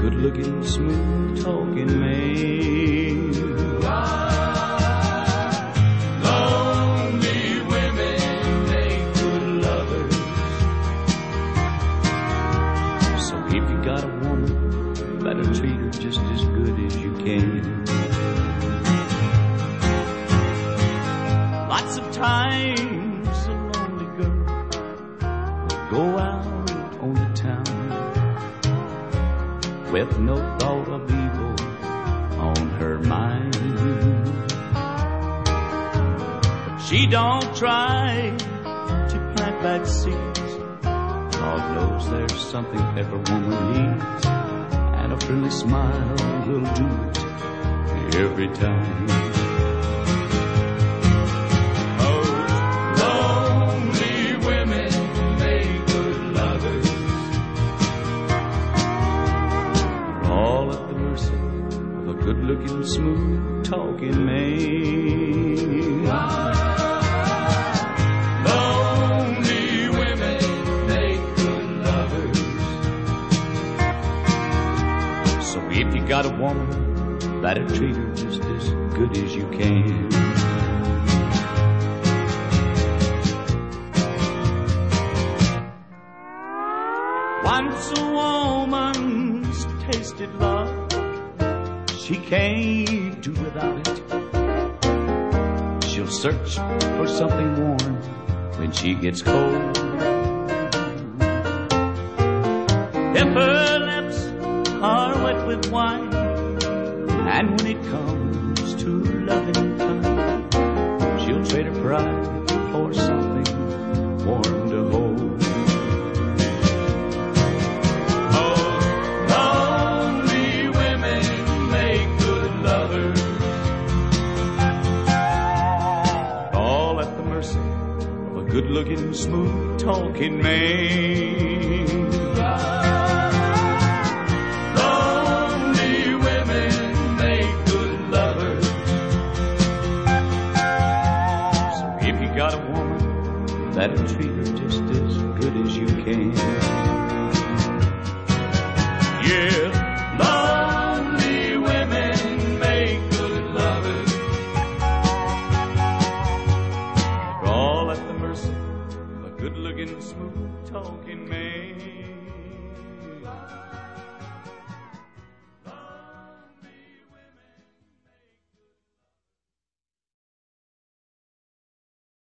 good-looking, smooth-talking man. Lonely women make good lovers. So if you got a woman, better treat her just as good as you can. Lots of times a lonely girl will go out on the town with no thought of evil on her mind. But she don't try to plant bad seeds. God knows there's something every woman needs, and a friendly smile will do it every time. Good-looking, smooth-talking man. Lonely women make good lovers. So if you got a woman, better treat her just as good as you can. Once a woman's tasted love, she can't do without it. She'll search for something warm when she gets cold. If her lips are wet with wine, and when it comes to loving time, she'll trade her pride for something warm to hold. Good-looking, smooth-talking man.